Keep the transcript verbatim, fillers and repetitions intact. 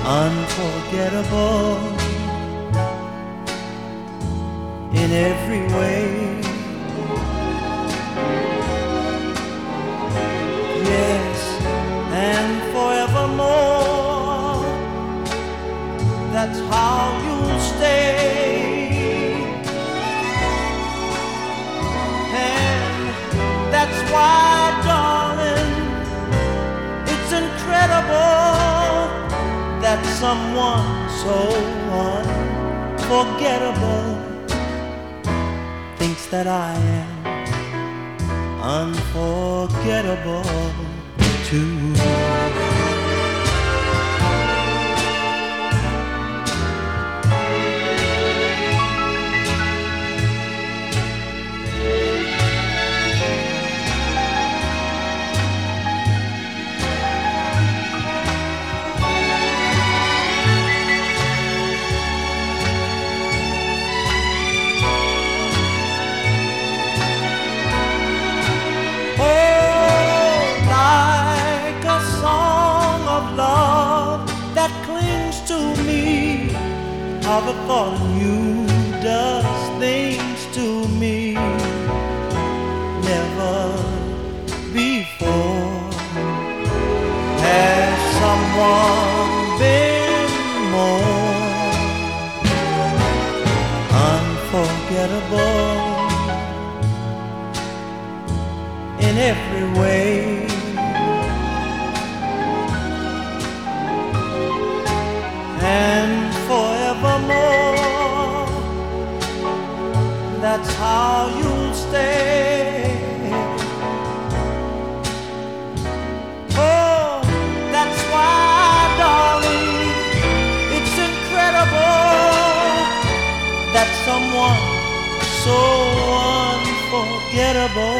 unforgettable in every way. Yes, and forevermore, that's how you'll stay. And that's why, darling, it's incredible that someone so unforgettable thinks that I am unforgettable too. How the thought of you does things to me. Never before has someone been more unforgettable in every way. And forevermore, that's how you'll stay. Oh, that's why, darling, it's incredible that someone so unforgettable